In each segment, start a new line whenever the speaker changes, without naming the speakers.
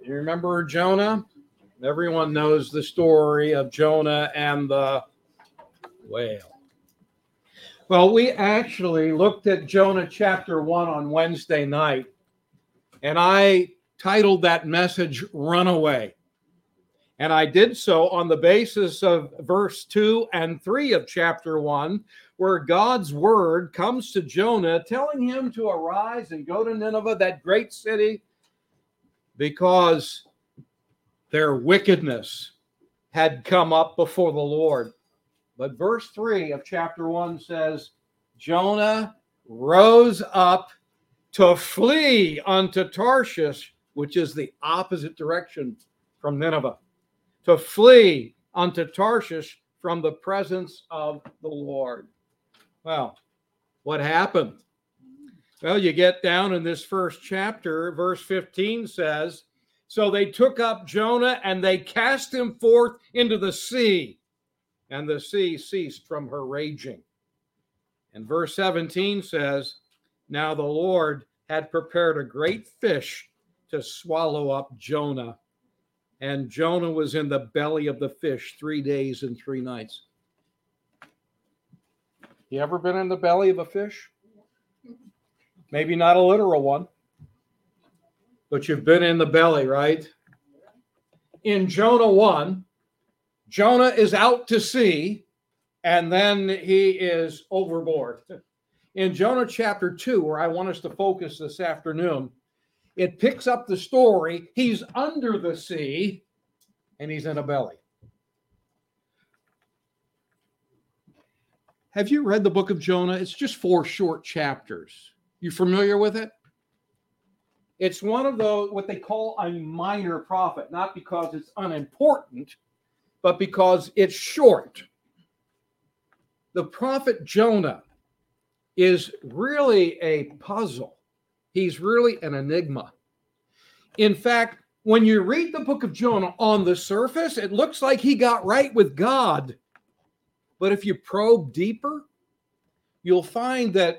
You remember Jonah? Everyone knows the story of Jonah and the whale. Well, we actually looked at Jonah chapter 1 on Wednesday night, and I titled that message, Runaway. And I did so on the basis of verse 2 and 3 of chapter 1, where God's word comes to Jonah, telling him to arise and go to Nineveh, that great city, because their wickedness had come up before the Lord. But verse 3 of chapter 1 says, Jonah rose up to flee unto Tarshish, which is the opposite direction from Nineveh, to flee unto Tarshish from the presence of the Lord. Well, what happened? Well, you get down in this first chapter, verse 15 says, so they took up Jonah and they cast him forth into the sea, and the sea ceased from her raging. And verse 17 says, now the Lord had prepared a great fish to swallow up Jonah, and Jonah was in the belly of the fish 3 days and 3 nights. You ever been in the belly of a fish? Maybe not a literal one, but you've been in the belly, right? In Jonah 1, Jonah is out to sea, and then he is overboard. In Jonah chapter 2, where I want us to focus this afternoon, it picks up the story. He's under the sea, and he's in a belly. Have you read the book of Jonah? It's just 4 short chapters. You familiar with it? It's one of those, what they call a minor prophet, not because it's unimportant, but because it's short. The prophet Jonah is really a puzzle. He's really an enigma. In fact, when you read the book of Jonah on the surface, it looks like he got right with God. But if you probe deeper, you'll find that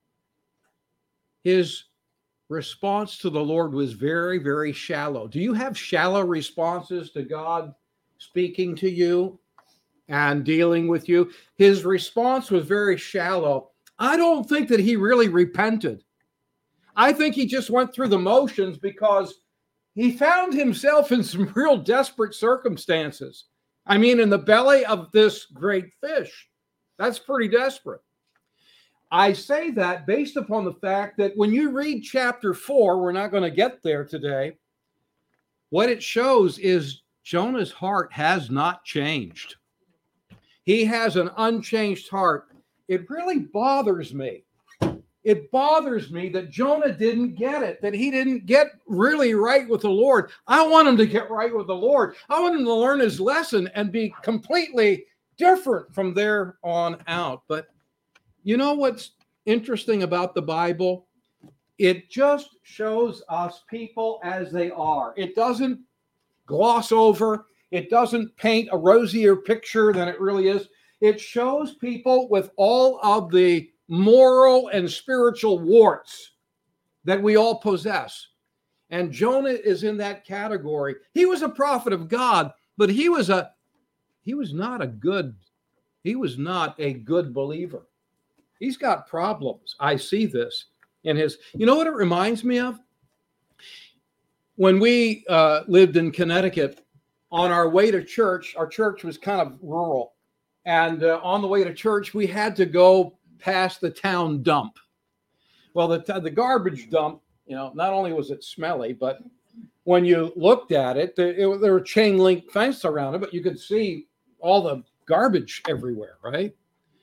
his response to the Lord was very, very shallow. Do you have shallow responses to God speaking to you and dealing with you? His response was very shallow. I don't think that he really repented. I think he just went through the motions because he found himself in some real desperate circumstances. I mean, in the belly of this great fish. That's pretty desperate. I say that based upon the fact that when you read chapter 4, we're not going to get there today, what it shows is Jonah's heart has not changed. He has an unchanged heart. It really bothers me. It bothers me that Jonah didn't get it, that he didn't get really right with the Lord. I want him to get right with the Lord. I want him to learn his lesson and be completely different from there on out. But you know what's interesting about the Bible? It just shows us people as they are. It doesn't gloss over. It doesn't paint a rosier picture than it really is. It shows people with all of the moral and spiritual warts that we all possess. And Jonah is in that category. He was a prophet of God, but he was not a good believer. He's got problems. I see this in his, you know what it reminds me of? When we lived in Connecticut, on our way to church, our church was kind of rural. And on the way to church, we had to go past the town dump. Well, the garbage dump, you know, not only was it smelly, but when you looked at it, there were chain link fence around it, but you could see all the garbage everywhere, right?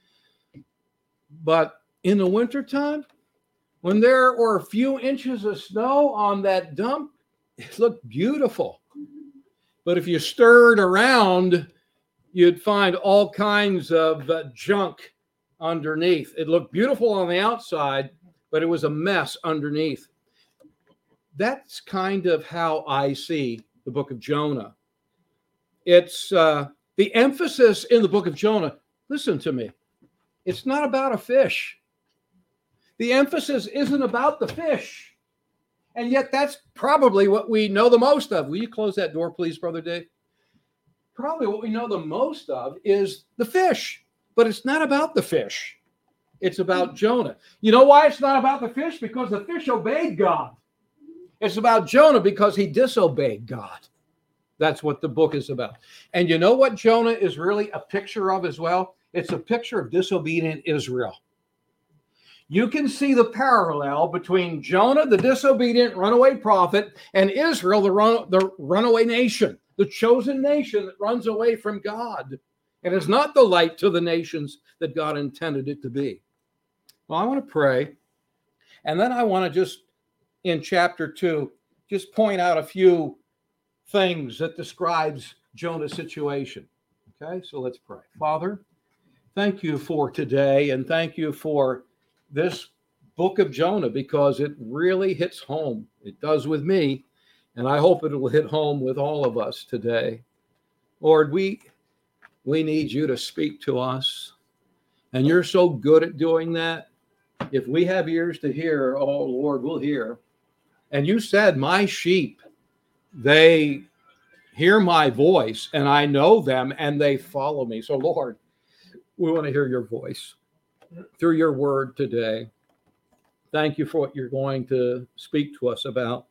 But in the wintertime, when there were a few inches of snow on that dump, it looked beautiful. But if you stirred around, you'd find all kinds of junk underneath. It looked beautiful on the outside, but it was a mess underneath. That's kind of how I see the book of Jonah. It's the emphasis in the book of Jonah. Listen to me. It's not about a fish. The emphasis isn't about the fish. And yet that's probably what we know the most of. Will you close that door, please, Brother Dave? Probably what we know the most of is the fish, but it's not about the fish. It's about Jonah. You know why it's not about the fish? Because the fish obeyed God. It's about Jonah because he disobeyed God. That's what the book is about. And you know what Jonah is really a picture of as well? It's a picture of disobedient Israel. You can see the parallel between Jonah, the disobedient runaway prophet, and Israel, the runaway nation, the chosen nation that runs away from God and is not the light to the nations that God intended it to be. Well, I want to pray, and then I want to just, in chapter 2, just point out a few things that describes Jonah's situation. Okay, so let's pray. Father, thank you for today, and thank you for this book of Jonah, because it really hits home. It does with me, and I hope it will hit home with all of us today. Lord, we need you to speak to us, and you're so good at doing that. If we have ears to hear, oh Lord, we'll hear. And you said, my sheep, they hear my voice, and I know them, and they follow me. So Lord, we want to hear your voice through your word today. Thank you for what you're going to speak to us about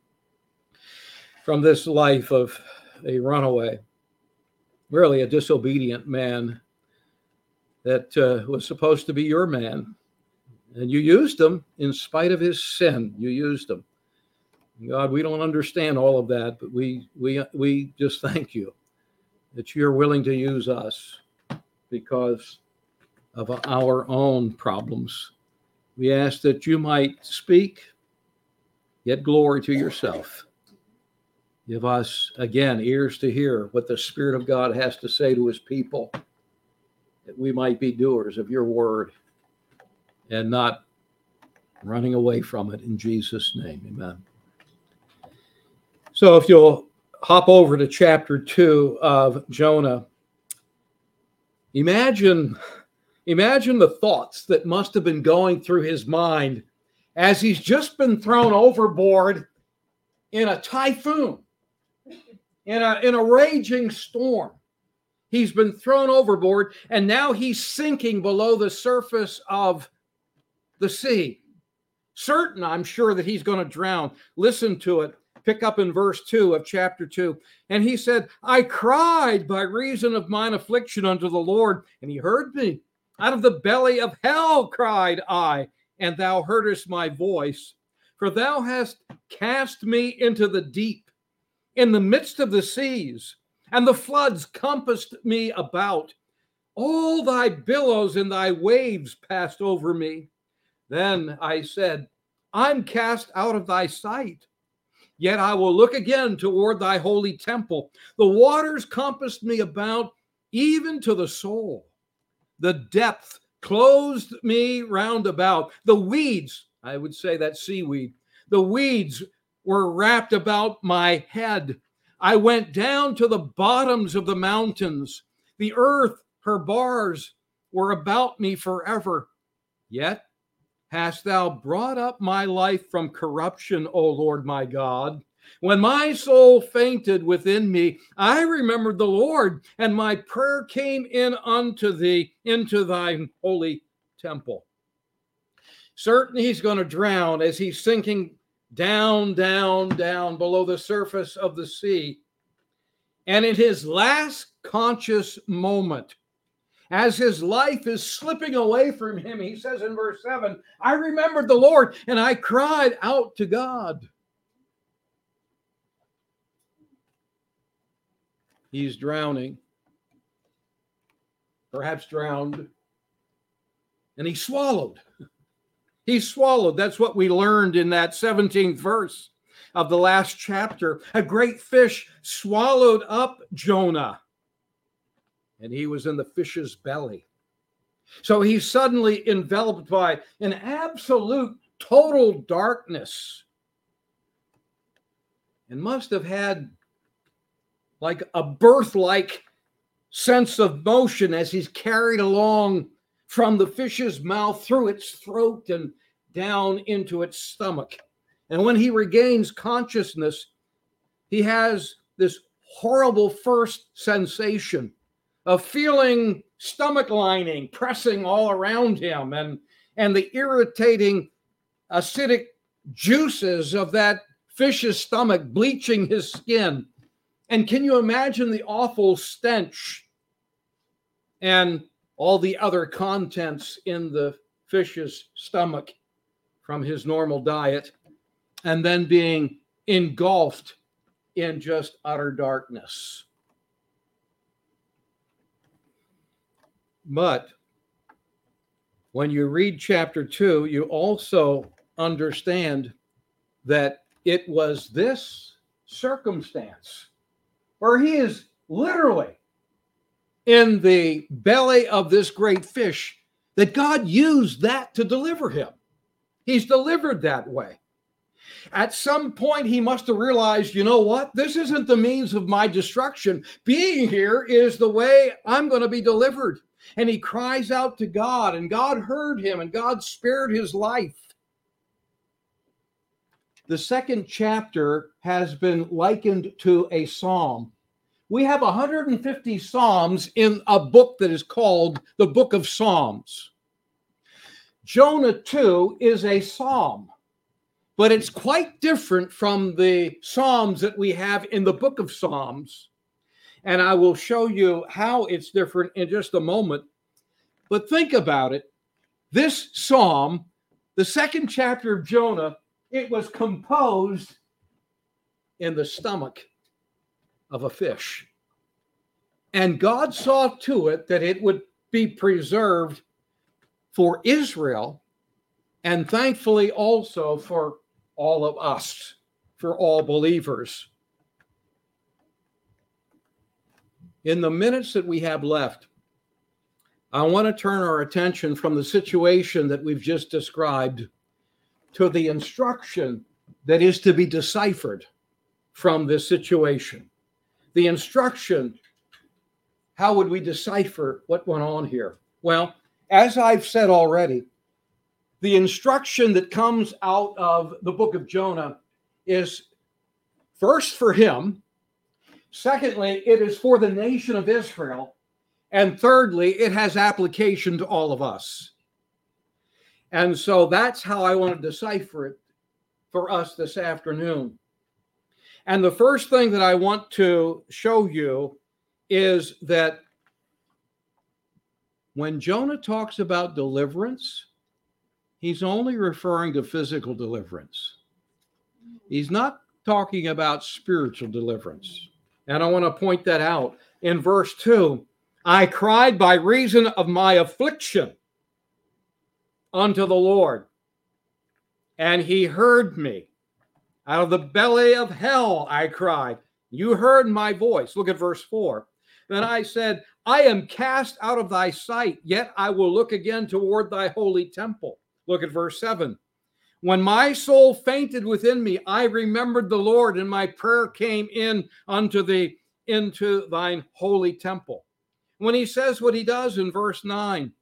from this life of a runaway, really a disobedient man that was supposed to be your man. And you used him in spite of his sin. You used him. God, we don't understand all of that, but we just thank you that you're willing to use us because of our own problems. We ask that you might speak, yet glory to yourself. Give us, again, ears to hear what the Spirit of God has to say to his people, that we might be doers of your word and not running away from it. In Jesus' name, amen. So if you'll hop over to chapter 2 of Jonah, imagine the thoughts that must have been going through his mind as he's just been thrown overboard in a typhoon, in a raging storm. He's been thrown overboard, and now he's sinking below the surface of the sea. Certain, I'm sure, that he's going to drown. Listen to it. Pick up in verse 2 of chapter 2. And he said, I cried by reason of mine affliction unto the Lord, and he heard me. Out of the belly of hell cried I, and thou heardest my voice. For thou hast cast me into the deep, in the midst of the seas, and the floods compassed me about. All thy billows and thy waves passed over me. Then I said, I'm cast out of thy sight. Yet I will look again toward thy holy temple. The waters compassed me about, even to the soul. The depth closed me round about. The weeds, I would say that seaweed, the weeds were wrapped about my head. I went down to the bottoms of the mountains. The earth, her bars, were about me forever. Yet hast thou brought up my life from corruption, O Lord my God. When my soul fainted within me, I remembered the Lord, and my prayer came in unto thee, into thine holy temple. Certain he's going to drown as he's sinking down, down, down below the surface of the sea. And in his last conscious moment, as his life is slipping away from him, he says in verse 7, I remembered the Lord, and I cried out to God. He's drowning, perhaps drowned, and he swallowed. He swallowed. That's what we learned in that 17th verse of the last chapter. A great fish swallowed up Jonah, and he was in the fish's belly. So he's suddenly enveloped by an absolute total darkness, and must have had like a birth-like sense of motion as he's carried along from the fish's mouth through its throat and down into its stomach. And when he regains consciousness, he has this horrible first sensation of feeling stomach lining pressing all around him, and the irritating acidic juices of that fish's stomach bleaching his skin. And can you imagine the awful stench and all the other contents in the fish's stomach from his normal diet, and then being engulfed in just utter darkness? But when you read chapter 2, you also understand that it was this circumstance where he is literally in the belly of this great fish that God used that to deliver him. He's delivered that way. At some point, he must have realized, you know what? This isn't the means of my destruction. Being here is the way I'm going to be delivered. And he cries out to God, and God heard him, and God spared his life. The second chapter has been likened to a psalm. We have 150 psalms in a book that is called the Book of Psalms. Jonah 2 is a psalm, but it's quite different from the psalms that we have in the Book of Psalms. And I will show you how it's different in just a moment. But think about it. This psalm, the second chapter of Jonah, it was composed in the stomach of a fish. And God saw to it that it would be preserved for Israel, and thankfully also for all of us, for all believers. In the minutes that we have left, I want to turn our attention from the situation that we've just described to the instruction that is to be deciphered from this situation. The instruction, how would we decipher what went on here? Well, as I've said already, the instruction that comes out of the book of Jonah is first for him. Secondly, it is for the nation of Israel. And thirdly, it has application to all of us. And so that's how I want to decipher it for us this afternoon. And the first thing that I want to show you is that when Jonah talks about deliverance, he's only referring to physical deliverance. He's not talking about spiritual deliverance. And I want to point that out. In verse 2, I cried by reason of my affliction unto the Lord, and he heard me. Out of the belly of hell I cried. You heard my voice. Look at verse 4. Then I said, I am cast out of thy sight, yet I will look again toward thy holy temple. Look at verse 7. When my soul fainted within me, I remembered the Lord, and my prayer came in unto thee into thine holy temple. When he says what he does in verse 9,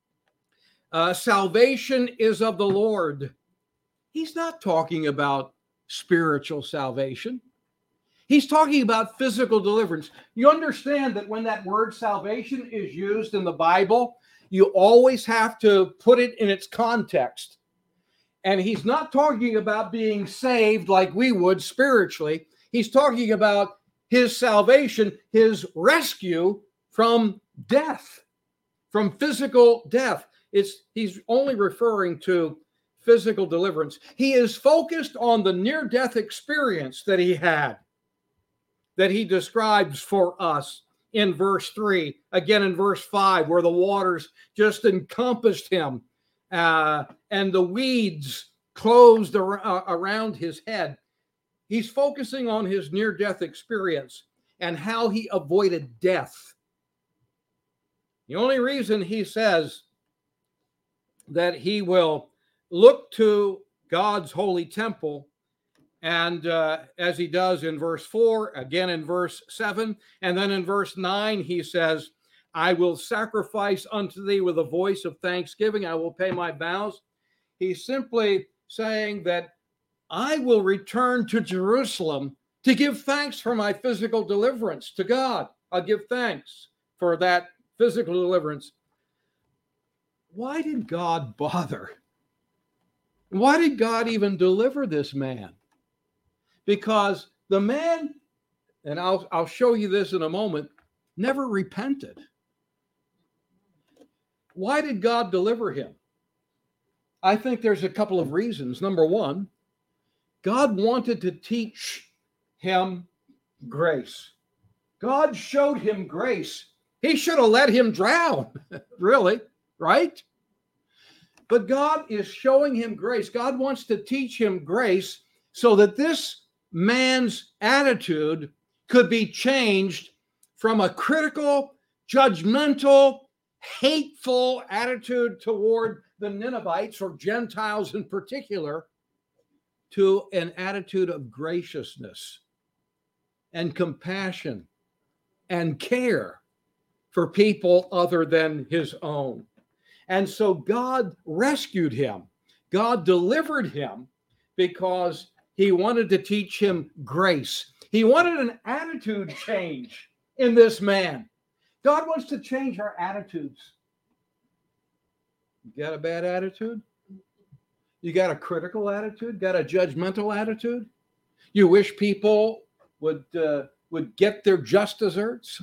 salvation is of the Lord. He's not talking about spiritual salvation. He's talking about physical deliverance. You understand that when that word salvation is used in the Bible, you always have to put it in its context. And he's not talking about being saved like we would spiritually. He's talking about his salvation, his rescue from death, from physical death. He's only referring to physical deliverance. He is focused on the near-death experience that he had, that he describes for us in verse 3, again in verse 5, where the waters just encompassed him and the weeds closed around his head. He's focusing on his near-death experience and how he avoided death. The only reason he says that he will look to God's holy temple, and as he does in verse 4, again in verse 7, and then in verse 9, he says, I will sacrifice unto thee with a voice of thanksgiving. I will pay my vows. He's simply saying that I will return to Jerusalem to give thanks for my physical deliverance to God. I'll give thanks for that physical deliverance. Why did God bother? Why did God even deliver this man? Because the man, and I'll show you this in a moment, never repented. Why did God deliver him? I think there's a couple of reasons. Number one, God wanted to teach him grace. God showed him grace. He should have let him drown, really, right? But God is showing him grace. God wants to teach him grace so that this man's attitude could be changed from a critical, judgmental, hateful attitude toward the Ninevites or Gentiles in particular to an attitude of graciousness and compassion and care for people other than his own. And so God rescued him. God delivered him because he wanted to teach him grace. He wanted an attitude change in this man. God wants to change our attitudes. You got a bad attitude? You got a critical attitude? Got a judgmental attitude? You wish people would get their just desserts?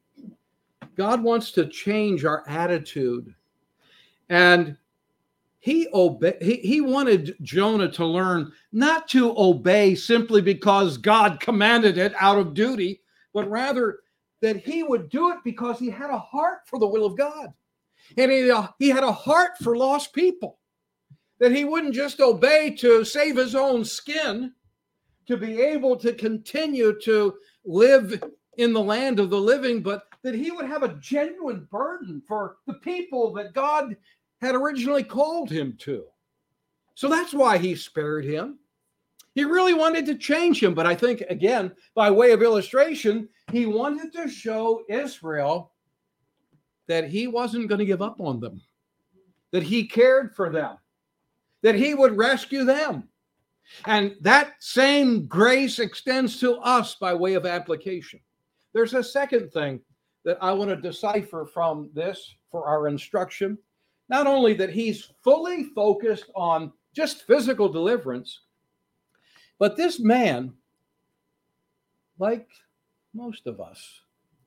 God wants to change our attitude. And he wanted Jonah to learn not to obey simply because God commanded it out of duty, but rather that he would do it because he had a heart for the will of God. And he had a heart for lost people. That he wouldn't just obey to save his own skin, to be able to continue to live in the land of the living, but that he would have a genuine burden for the people that God had originally called him to. So that's why he spared him. He really wanted to change him, but I think, again, by way of illustration, he wanted to show Israel that he wasn't going to give up on them, that he cared for them, that he would rescue them. And that same grace extends to us by way of application. There's a second thing that I want to decipher from this for our instruction. Not only that he's fully focused on just physical deliverance, but this man, like most of us,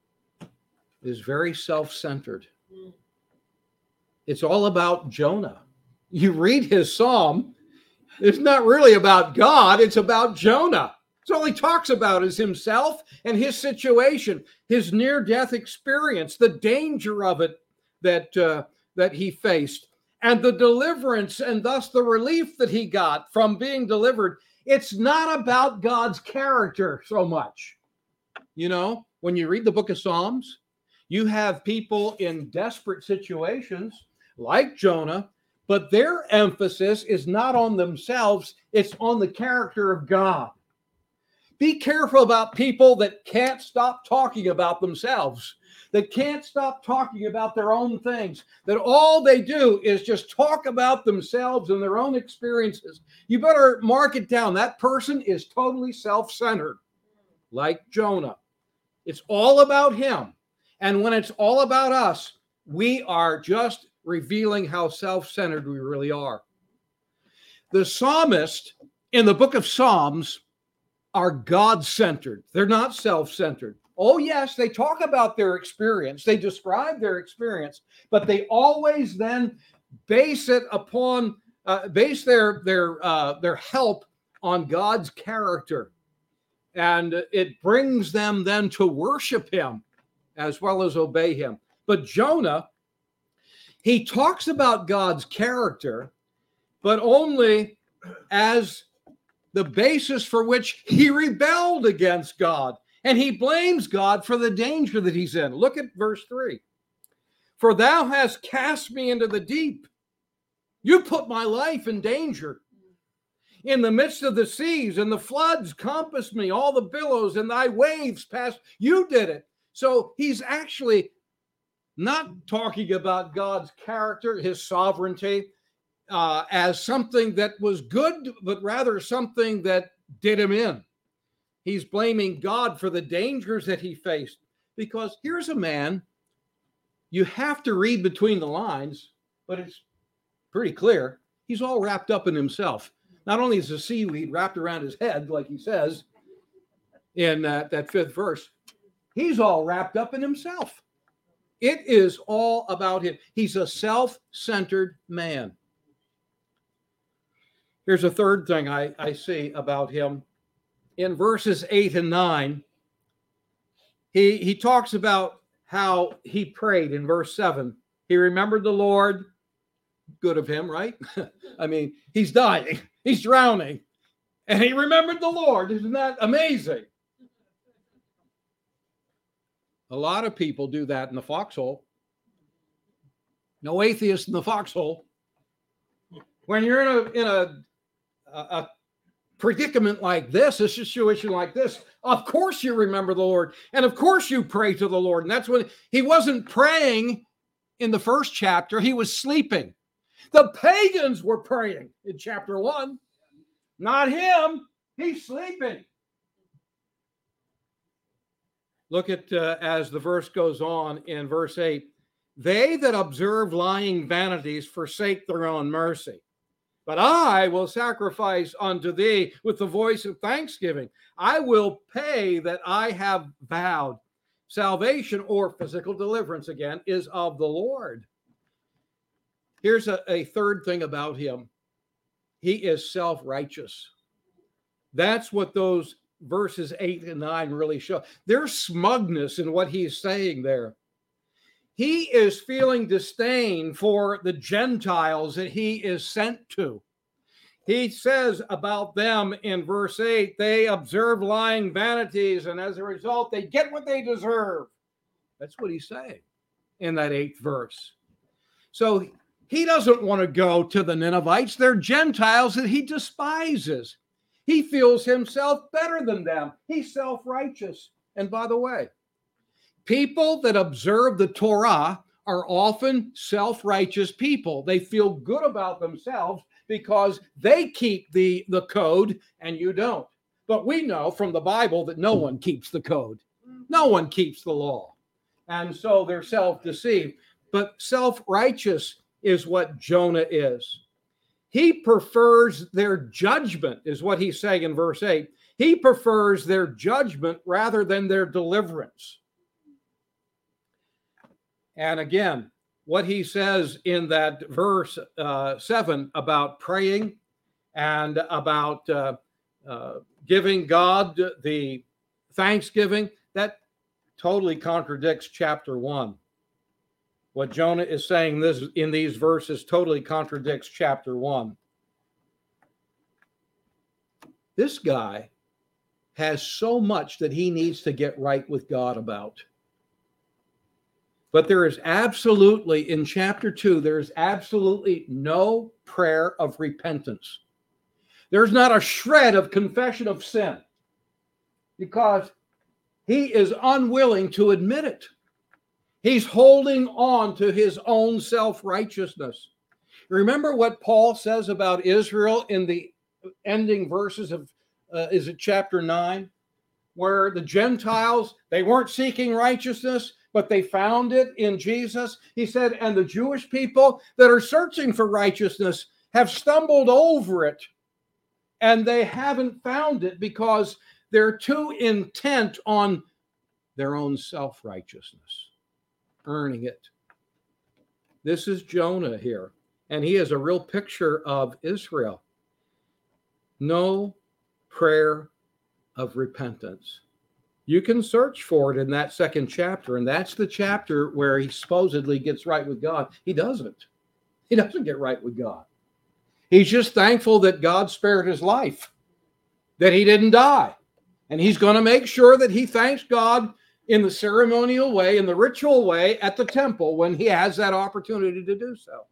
is very self-centered. It's all about Jonah. You read his psalm, it's not really about God, it's about Jonah. So all he talks about is himself and his situation, his near-death experience, the danger of it that he faced, and the deliverance and thus the relief that he got from being delivered. It's not about God's character so much. You know, when you read the book of Psalms, you have people in desperate situations like Jonah, but their emphasis is not on themselves, it's on the character of God. Be careful about people that can't stop talking about themselves, that can't stop talking about their own things, that all they do is just talk about themselves and their own experiences. You better mark it down. That person is totally self-centered, like Jonah. It's all about him. And when it's all about us, we are just revealing how self-centered we really are. The psalmist in the book of Psalms are God-centered. They're not self-centered. Oh, yes, they talk about their experience. They describe their experience, but they always then base it upon, base their help on God's character. And it brings them then to worship him as well as obey him. But Jonah, he talks about God's character, but only as the basis for which he rebelled against God. And he blames God for the danger that he's in. Look at verse 3. For thou hast cast me into the deep. You put my life in danger. In the midst of the seas, and the floods compassed me, all the billows and thy waves passed. You did it. So he's actually not talking about God's character, his sovereignty, as something that was good, but rather something that did him in. He's blaming God for the dangers that he faced. Because here's a man, you have to read between the lines, but it's pretty clear. He's all wrapped up in himself. Not only is the seaweed wrapped around his head, like he says in that fifth verse, he's all wrapped up in himself. It is all about him. He's a self-centered man. Here's a third thing I see about him. In verses 8 and 9, he talks about how he prayed in verse 7. He remembered the Lord. Good of him, right? I mean, he's dying. He's drowning. And he remembered the Lord. Isn't that amazing? A lot of people do that in the foxhole. No atheist in the foxhole. When you're in a predicament like this, a situation like this, of course you remember the Lord. And of course you pray to the Lord. And that's when he wasn't praying in the first chapter. He was sleeping. The pagans were praying in chapter 1. Not him. He's sleeping. Look at as the verse goes on in verse 8. They that observe lying vanities forsake their own mercy. But I will sacrifice unto thee with the voice of thanksgiving. I will pay that I have vowed. Salvation, or physical deliverance again, is of the Lord. Here's a third thing about him. He is self-righteous. That's what those verses 8 and 9 really show. There's smugness in what he's saying there. He is feeling disdain for the Gentiles that he is sent to. He says about them in verse 8, they observe lying vanities, and as a result, they get what they deserve. That's what he's saying in that 8th verse. So he doesn't want to go to the Ninevites. They're Gentiles that he despises. He feels himself better than them. He's self-righteous. And by the way, people that observe the Torah are often self-righteous people. They feel good about themselves because they keep the code and you don't. But we know from the Bible that no one keeps the code. No one keeps the law. And so they're self-deceived. But self-righteous is what Jonah is. He prefers their judgment, is what he's saying in verse 8. He prefers their judgment rather than their deliverance. And again, what he says in that verse 7 about praying and about giving God the thanksgiving, that totally contradicts chapter 1. What Jonah is saying in these verses totally contradicts chapter 1. This guy has so much that he needs to get right with God about. But there is absolutely, in chapter 2, there is absolutely no prayer of repentance. There's not a shred of confession of sin because he is unwilling to admit it. He's holding on to his own self-righteousness. Remember what Paul says about Israel in the ending verses of, is it chapter 9? Where the Gentiles, they weren't seeking righteousness, but they found it in Jesus. He said, and the Jewish people that are searching for righteousness have stumbled over it, and they haven't found it because they're too intent on their own self-righteousness, earning it. This is Jonah here, and he is a real picture of Israel. No prayer of repentance. You can search for it in that 2nd chapter, and that's the chapter where he supposedly gets right with God. He doesn't. He doesn't get right with God. He's just thankful that God spared his life, that he didn't die. And he's going to make sure that he thanks God in the ceremonial way, in the ritual way at the temple when he has that opportunity to do so.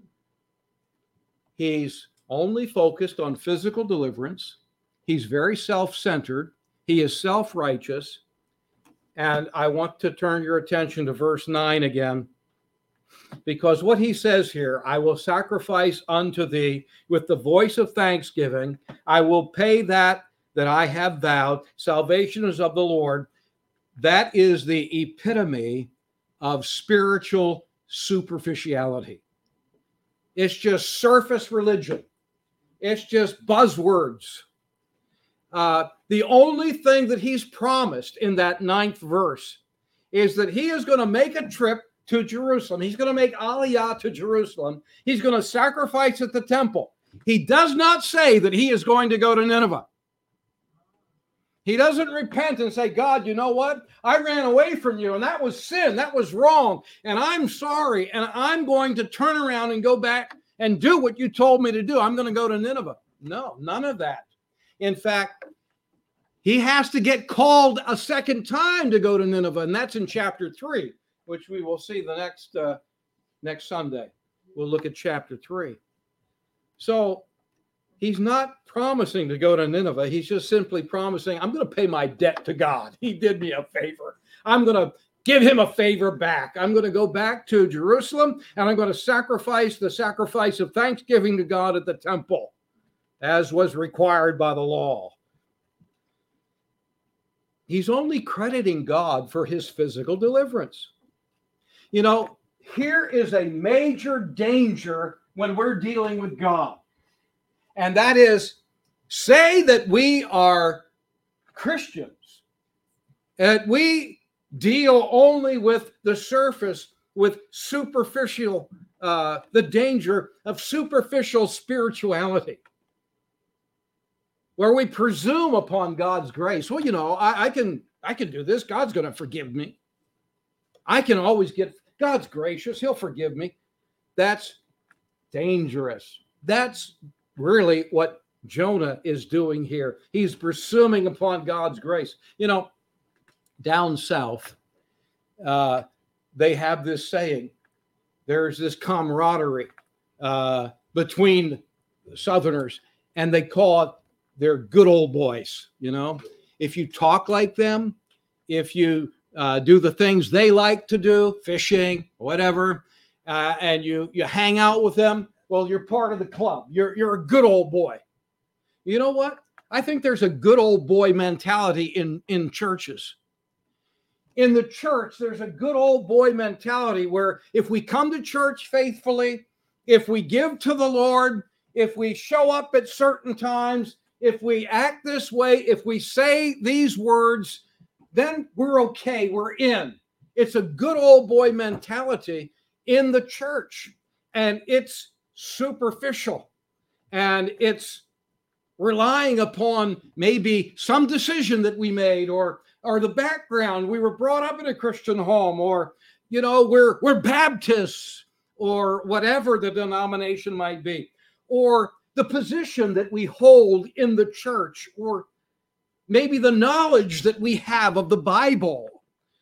He's only focused on physical deliverance. He's very self-centered. He is self-righteous. And I want to turn your attention to verse 9 again. Because what he says here, I will sacrifice unto thee with the voice of thanksgiving. I will pay that I have vowed. Salvation is of the Lord. That is the epitome of spiritual superficiality. It's just surface religion. It's just buzzwords. The only thing that he's promised in that 9th verse is that he is going to make a trip to Jerusalem. He's going to make Aliyah to Jerusalem. He's going to sacrifice at the temple. He does not say that he is going to go to Nineveh. He doesn't repent and say, God, you know what? I ran away from you, and that was sin. That was wrong, and I'm sorry, and I'm going to turn around and go back and do what you told me to do. I'm going to go to Nineveh. No, none of that. In fact, he has to get called a second time to go to Nineveh, and that's in chapter 3, which we will see the next Sunday. We'll look at chapter 3. So he's not promising to go to Nineveh. He's just simply promising, I'm going to pay my debt to God. He did me a favor. I'm going to give him a favor back. I'm going to go back to Jerusalem, and I'm going to sacrifice the sacrifice of thanksgiving to God at the temple, as was required by the law. He's only crediting God for his physical deliverance. You know, here is a major danger when we're dealing with God. And that is, say that we are Christians, and we deal only with the surface, with superficial, the danger of superficial spirituality, where we presume upon God's grace. Well, you know, I can do this. God's going to forgive me. I can always God's gracious. He'll forgive me. That's dangerous. That's really what Jonah is doing here. He's presuming upon God's grace. You know, down south, they have this saying. There's this camaraderie between Southerners, and they call it they're good old boys. You know, if you talk like them, if you do the things they like to do, fishing, whatever, and you hang out with them, well, you're part of the club. You're a good old boy. You know what? I think there's a good old boy mentality in churches. In the church, there's a good old boy mentality where if we come to church faithfully, if we give to the Lord, if we show up at certain times, if we act this way, if we say these words, then we're okay. We're in. It's a good old boy mentality in the church. And it's superficial. And it's relying upon maybe some decision that we made, or the background. We were brought up in a Christian home, or, you know, we're Baptists, or whatever the denomination might be, or the position that we hold in the church, or maybe the knowledge that we have of the Bible,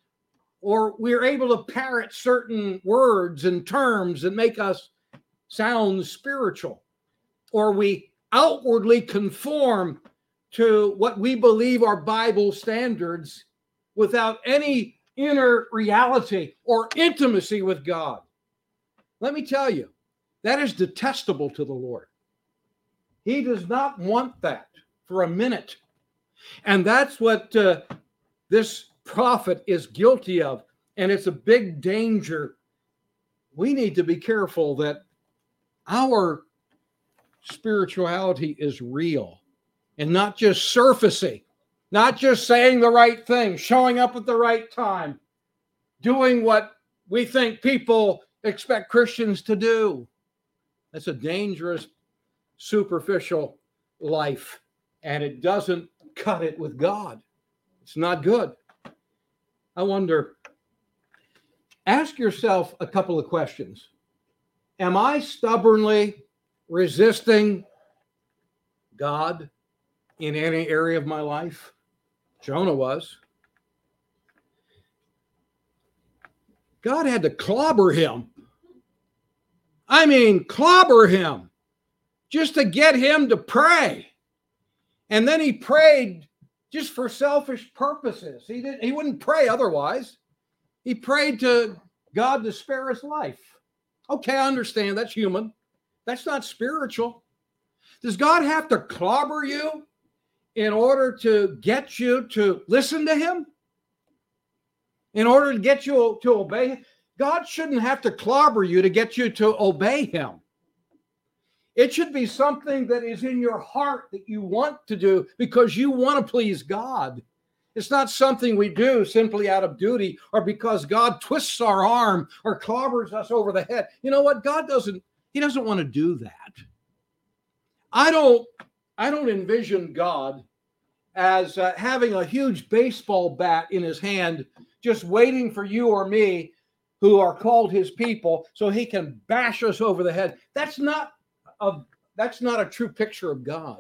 or we're able to parrot certain words and terms that make us sound spiritual, or we outwardly conform to what we believe are Bible standards without any inner reality or intimacy with God. Let me tell you, that is detestable to the Lord. He does not want that for a minute. And that's what this prophet is guilty of. And it's a big danger. We need to be careful that our spirituality is real and not just surfacey, not just saying the right thing, showing up at the right time, doing what we think people expect Christians to do. That's a dangerous, superficial life, and it doesn't cut it with God. It's not good. I wonder, ask yourself a couple of questions. Am I stubbornly resisting God in any area of my life? Jonah was. God had to clobber him. I mean, clobber him just to get him to pray. And then he prayed just for selfish purposes. He wouldn't pray otherwise. He prayed to God to spare his life. Okay, I understand. That's human. That's not spiritual. Does God have to clobber you in order to get you to listen to him? In order to get you to obey him? God shouldn't have to clobber you to get you to obey him. It should be something that is in your heart that you want to do because you want to please God. It's not something we do simply out of duty or because God twists our arm or clobbers us over the head. You know what? He doesn't want to do that. I don't envision God as having a huge baseball bat in his hand, just waiting for you or me who are called his people so he can bash us over the head. That's not a true picture of God.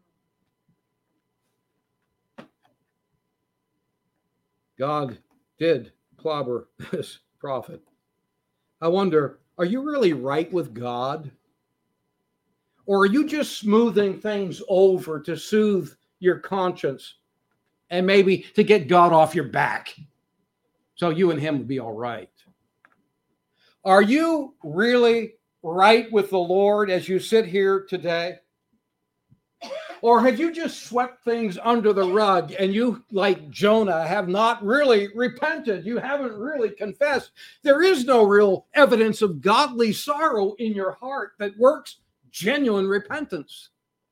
God did clobber this prophet. I wonder, are you really right with God? Or are you just smoothing things over to soothe your conscience and maybe to get God off your back so you and him will be all right? Are you really right with the Lord as you sit here today? Or have you just swept things under the rug and you, like Jonah, have not really repented? You haven't really confessed. There is no real evidence of godly sorrow in your heart that works genuine repentance.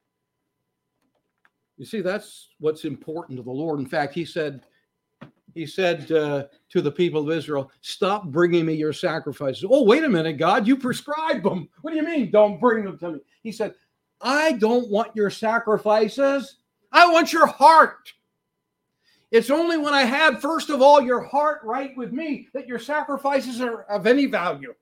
You see, that's what's important to the Lord. In fact, he said to the people of Israel, stop bringing me your sacrifices. Oh, wait a minute, God, you prescribed them. What do you mean, don't bring them to me? He said, I don't want your sacrifices. I want your heart. It's only when I have, first of all, your heart right with me that your sacrifices are of any value.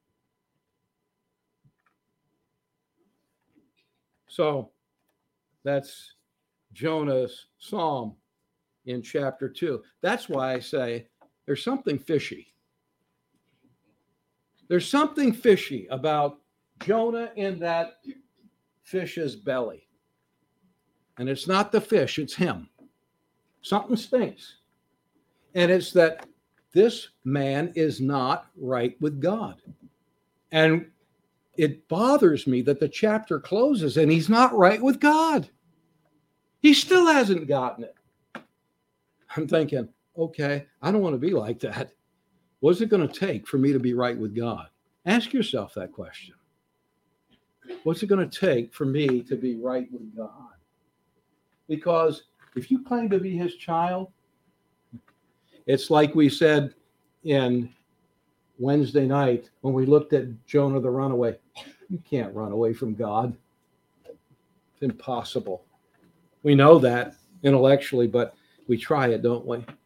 So that's Jonah's psalm in chapter 2. That's why I say there's something fishy. There's something fishy about Jonah in that fish's belly. And it's not the fish, it's him. Something stinks. And it's that this man is not right with God. And it bothers me that the chapter closes and he's not right with God. He still hasn't gotten it. I'm thinking, okay, I don't want to be like that. What's it going to take for me to be right with God? Ask yourself that question. What's it going to take for me to be right with God? Because if you claim to be his child, it's like we said in Wednesday night when we looked at Jonah the runaway. You can't run away from God. It's impossible. We know that intellectually, but we try it, don't we?